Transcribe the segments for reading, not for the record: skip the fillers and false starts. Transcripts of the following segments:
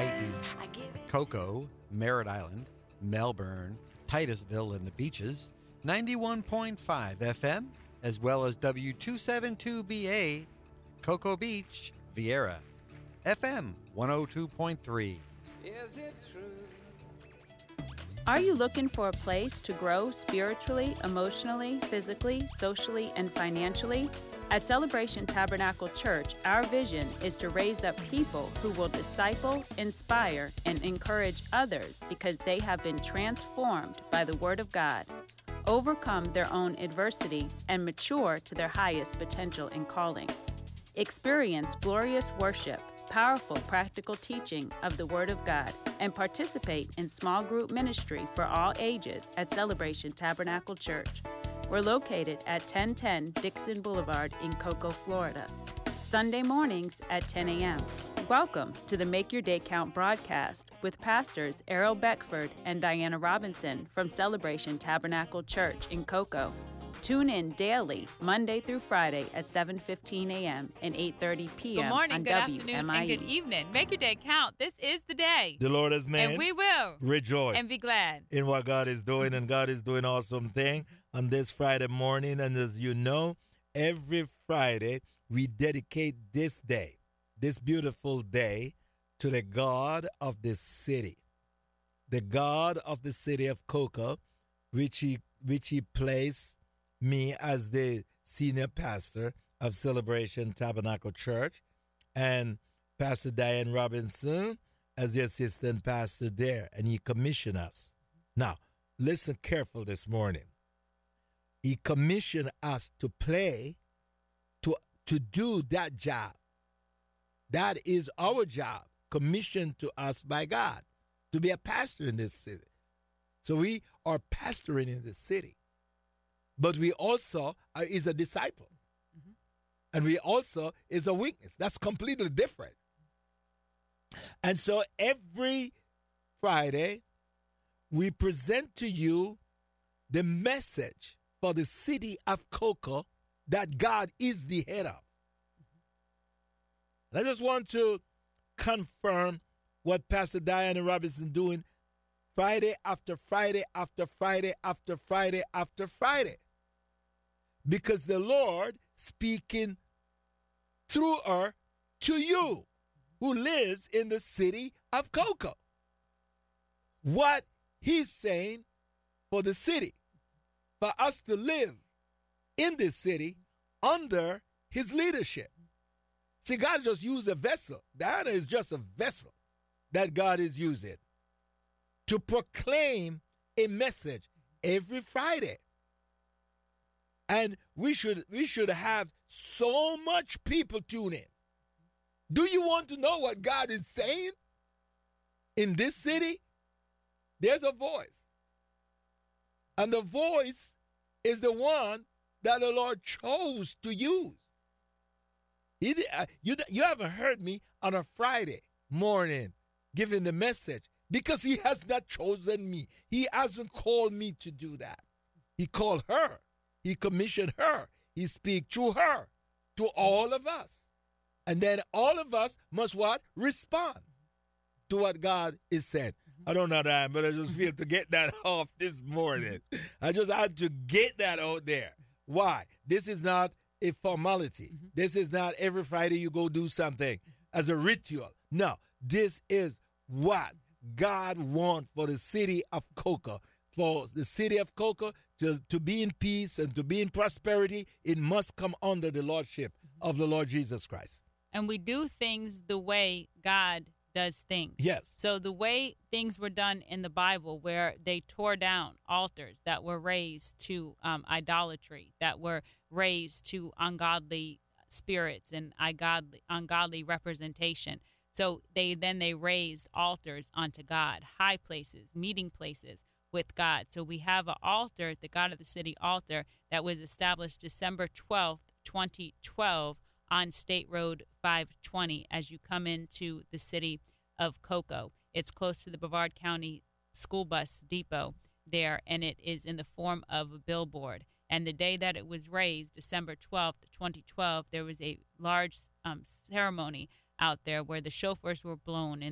i.e., Cocoa, Merritt Island, Melbourne, Titusville, and the Beaches, 91.5 FM, as well as W272BA, Cocoa Beach, Vieira, FM 102.3. Is it true? Are you looking for a place to grow spiritually, emotionally, physically, socially, and financially? At Celebration Tabernacle Church, our vision is to raise up people who will disciple, inspire, and encourage others because they have been transformed by the Word of God, overcome their own adversity, and mature to their highest potential and calling. Experience glorious worship, powerful practical teaching of the Word of God, and participate in small group ministry for all ages at Celebration Tabernacle Church. We're located at 1010 Dixon Boulevard in Cocoa, Florida. Sunday mornings at 10 a.m. Welcome to the Make Your Day Count broadcast with pastors Errol Beckford and Diana Robinson from Celebration Tabernacle Church in Cocoa. Tune in daily, Monday through Friday at 7:15 a.m. and 8:30 p.m. Good morning, on good afternoon, WMIE. and good evening. Make your day count. This is the day. The Lord has made. And we will rejoice and be glad in what God is doing, and God is doing awesome thing on this Friday morning. And as you know, every Friday we dedicate this day, this beautiful day, to the God of this city, the God of the city of Cocoa, which he placed me as the senior pastor of Celebration Tabernacle Church, and Pastor Diane Robinson as the assistant pastor there, and he commissioned us. Now, listen careful this morning. He commissioned us to play, to do that job. That is our job, commissioned to us by God, to be a pastor in this city. So we are pastoring in the city. But we also is a disciple. Mm-hmm. And we also is a witness. That's completely different. And so every Friday, we present to you the message for the city of Cocoa that God is the head of. Mm-hmm. And I just want to confirm what Pastor Diana Robinson doing Friday after Friday after Friday after Friday after Friday. Because the Lord speaking through her to you who lives in the city of Cocoa. What he's saying for the city, for us to live in this city under his leadership. See, God just used a vessel. Diana is just a vessel that God is using to proclaim a message every Friday. And we should have so much people tune in. Do you want to know what God is saying in this city? There's a voice. And the voice is the one that the Lord chose to use. You haven't heard me on a Friday morning giving the message because he has not chosen me. He hasn't called me to do that. He called her. He commissioned her. He speak through her to all of us. And then all of us must what? Respond to what God is saying. I don't know that, but I just feel to get that off this morning. I just had to get that out there. Why? This is not a formality. This is not every Friday you go do something as a ritual. No, this is what God wants for the city of Cocoa. For the city of Cocoa to be in peace and to be in prosperity, it must come under the lordship of the Lord Jesus Christ. And we do things the way God does things. Yes. So the way things were done in the Bible, where they tore down altars that were raised to idolatry, that were raised to ungodly spirits and ungodly representation. So they raised altars unto God, high places, meeting places with God. So we have an altar, the God of the City altar, that was established December 12th, 2012 on State Road 520 as you come into the city of Cocoa. It's close to the Brevard County School Bus Depot there, and it is in the form of a billboard. And the day that it was raised, December 12th, 2012, there was a large ceremony out there where the shofars were blown and the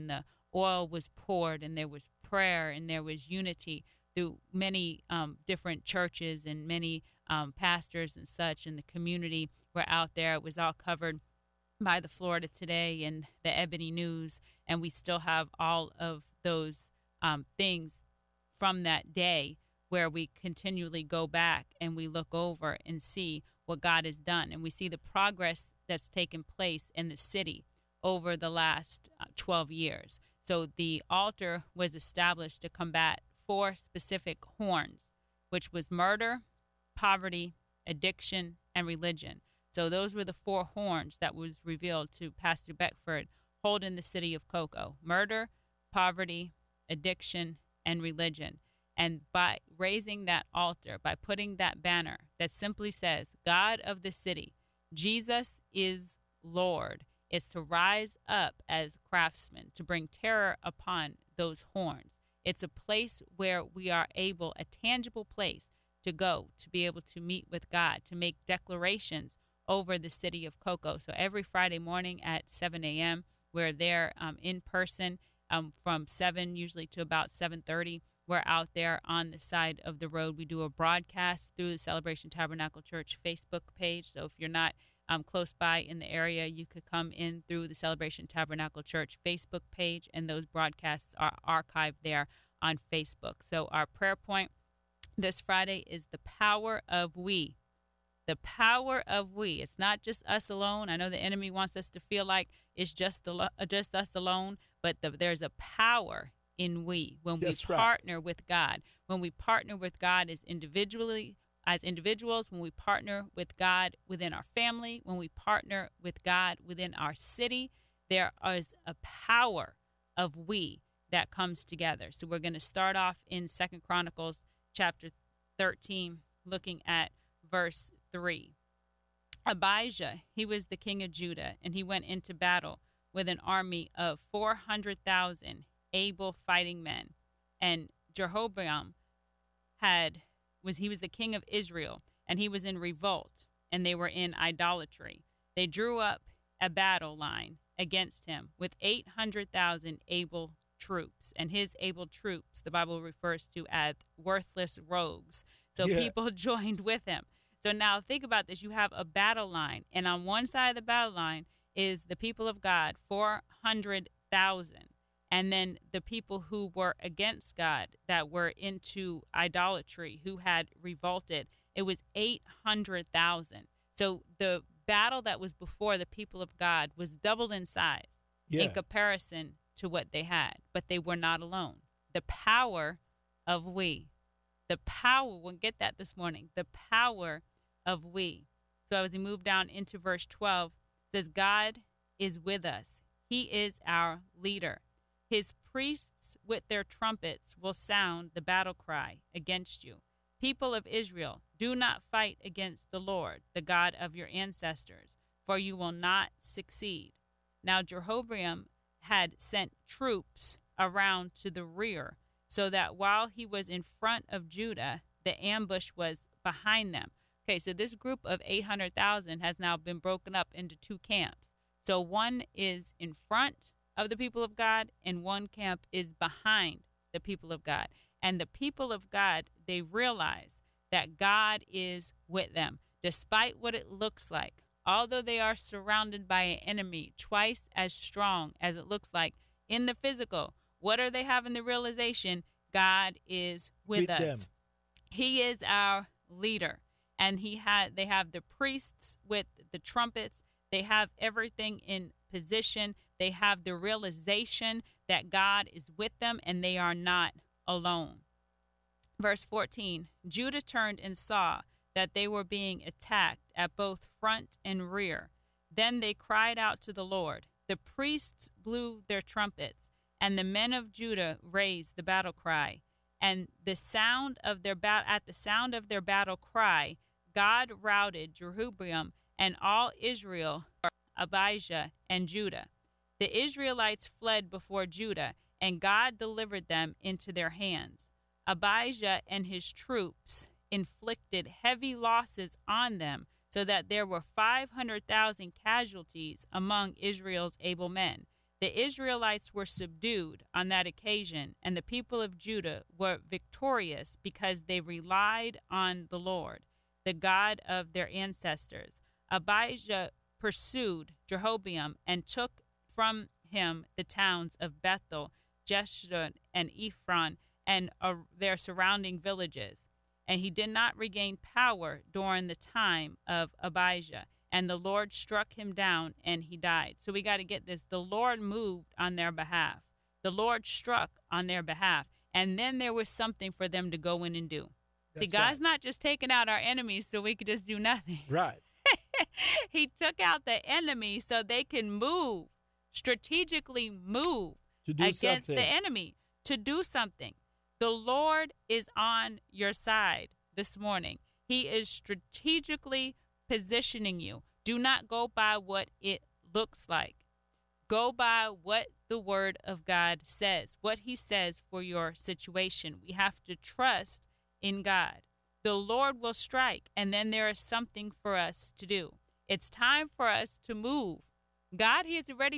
oil was poured, and there was prayer, and there was unity through many different churches and many pastors and such, and the community were out there. It was all covered by the Florida Today and the Ebony News, and we still have all of those things from that day where we continually go back and we look over and see what God has done, and we see the progress that's taken place in the city over the last 12 years. So the altar was established to combat 4 specific horns, which was murder, poverty, addiction, and religion. So those were the 4 horns that was revealed to Pastor Beckford hold in the city of Cocoa: murder, poverty, addiction, and religion. And by raising that altar, by putting that banner that simply says, God of the city, Jesus is Lord, is to rise up as craftsmen, to bring terror upon those horns. It's a place where we are able, a tangible place to go, to be able to meet with God, to make declarations over the city of Cocoa. So every Friday morning at 7 a.m., we're there in person from 7 usually to about 7:30. We're out there on the side of the road. We do a broadcast through the Celebration Tabernacle Church Facebook page. So if you're not close by in the area, you could come in through the Celebration Tabernacle Church Facebook page, and those broadcasts are archived there on Facebook. So our prayer point this Friday is the power of we. The power of we. It's not just us alone. I know the enemy wants us to feel like it's just us alone, but there's a power in we when we partner with God. When we partner with God as individuals, when we partner with God within our family, when we partner with God within our city, there is a power of we that comes together. So we're going to start off in 2 Chronicles chapter 13, looking at verse 3. Abijah, he was the king of Judah, and he went into battle with an army of 400,000 able fighting men. And Jeroboam was the king of Israel, and he was in revolt, and they were in idolatry. They drew up a battle line against him with 800,000 able troops, and his able troops, the Bible refers to as worthless rogues. So people joined with him. So now think about this. You have a battle line, and on one side of the battle line is the people of God, 400,000. And then the people who were against God, that were into idolatry, who had revolted, it was 800,000. So the battle that was before the people of God was doubled in size in comparison to what they had. But they were not alone. The power of we. The power, we'll get that this morning, the power of we. So as we move down into verse 12, it says, God is with us. He is our leader. His priests with their trumpets will sound the battle cry against you. People of Israel, do not fight against the Lord, the God of your ancestors, for you will not succeed. Now Jeroboam had sent troops around to the rear, so that while he was in front of Judah, the ambush was behind them. Okay, so this group of 800,000 has now been broken up into 2 camps. So one is in front of the people of God, and one camp is behind the people of God. And the people of God, they realize that God is with them, despite what it looks like. Although they are surrounded by an enemy twice as strong as it looks like in the physical, what are they having the realization? God is with us. Them. He is our leader. And they have the priests with the trumpets. They have everything in position. They have the realization that God is with them and they are not alone. Verse 14, Judah turned and saw that they were being attacked at both front and rear. Then they cried out to the Lord. The priests blew their trumpets, and the men of Judah raised the battle cry. And at the sound of their battle cry, God routed Jeroboam and all Israel, Abijah and Judah. The Israelites fled before Judah, and God delivered them into their hands. Abijah and his troops inflicted heavy losses on them, so that there were 500,000 casualties among Israel's able men. The Israelites were subdued on that occasion, and the people of Judah were victorious because they relied on the Lord, the God of their ancestors. Abijah pursued Jeroboam and took from him the towns of Bethel, Jeshurun, and Ephron, and their surrounding villages. And he did not regain power during the time of Abijah. And the Lord struck him down, and he died. So we got to get this. The Lord moved on their behalf. The Lord struck on their behalf. And then there was something for them to go in and do. That's See, God's right. not just taking out our enemies so we could just do nothing. Right. He took out the enemy so they can move, strategically move To do against something. the enemy, to do something. The Lord is on your side this morning. He is strategically positioning you. Do not go by what it looks like. Go by what the Word of God says, what He says for your situation. We have to trust in God. The Lord will strike, and then there is something for us to do. It's time for us to move. God, He's already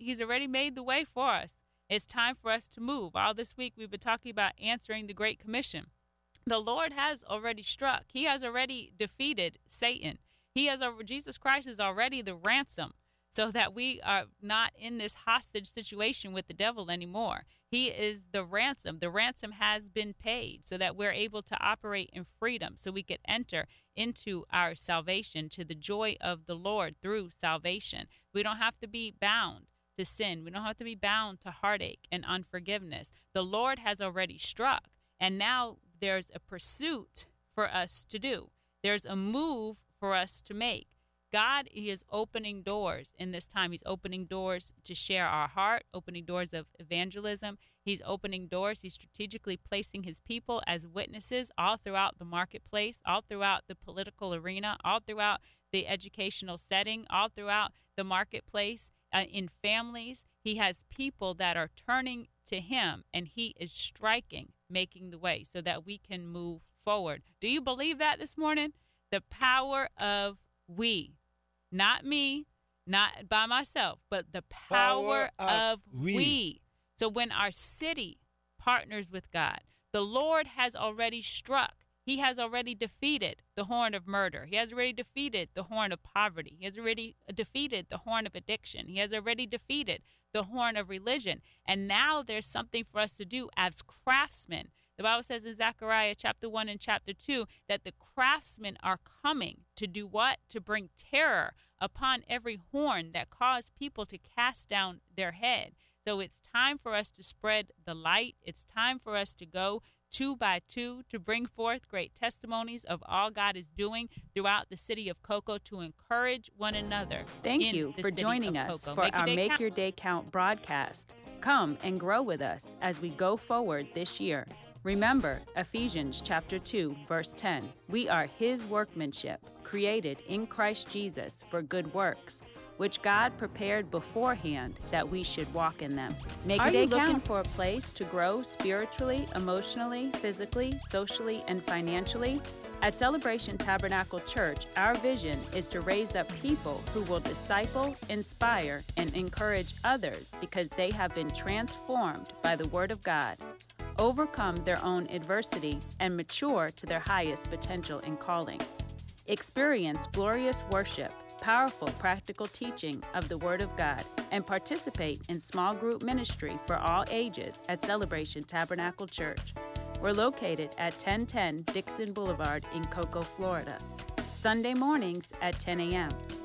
made the way for us. It's time for us to move. All this week we've been talking about answering the Great Commission. The Lord has already struck. He has already defeated Satan. Jesus Christ is already the ransom, so that we are not in this hostage situation with the devil anymore. He is the ransom. The ransom has been paid so that we're able to operate in freedom, so we could enter into our salvation, to the joy of the Lord through salvation. We don't have to be bound to sin. We don't have to be bound to heartache and unforgiveness. The Lord has already struck, and now there's a pursuit for us to do. There's a move for us to make. God, He is opening doors in this time. He's opening doors to share our heart, opening doors of evangelism. He's opening doors. He's strategically placing His people as witnesses all throughout the marketplace, all throughout the political arena, all throughout the educational setting, all throughout the marketplace, in families. He has people that are turning to Him, and He is striking, making the way so that we can move forward. Do you believe that this morning? The power of we. Not me, not by myself, but the power of we. So when our city partners with God, the Lord has already struck. He has already defeated the horn of murder. He has already defeated the horn of poverty. He has already defeated the horn of addiction. He has already defeated the horn of religion. And now there's something for us to do as craftsmen. The Bible says in Zechariah chapter 1 and chapter 2 that the craftsmen are coming to do what? To bring terror upon every horn that caused people to cast down their head. So it's time for us to spread the light. It's time for us to go 2 by 2 to bring forth great testimonies of all God is doing throughout the city of Cocoa, to encourage one another. Thank you for joining us for our Make Your Day Count broadcast. Come and grow with us as we go forward this year. Remember Ephesians chapter 2, verse 10. We are His workmanship, created in Christ Jesus for good works, which God prepared beforehand that we should walk in them. Are you looking for a place to grow spiritually, emotionally, physically, socially, and financially? At Celebration Tabernacle Church, our vision is to raise up people who will disciple, inspire, and encourage others because they have been transformed by the Word of God, overcome their own adversity, and mature to their highest potential and calling. Experience glorious worship, powerful practical teaching of the Word of God, and participate in small group ministry for all ages at Celebration Tabernacle Church. We're located at 1010 Dixon Boulevard in Cocoa, Florida. Sunday mornings at 10 a.m.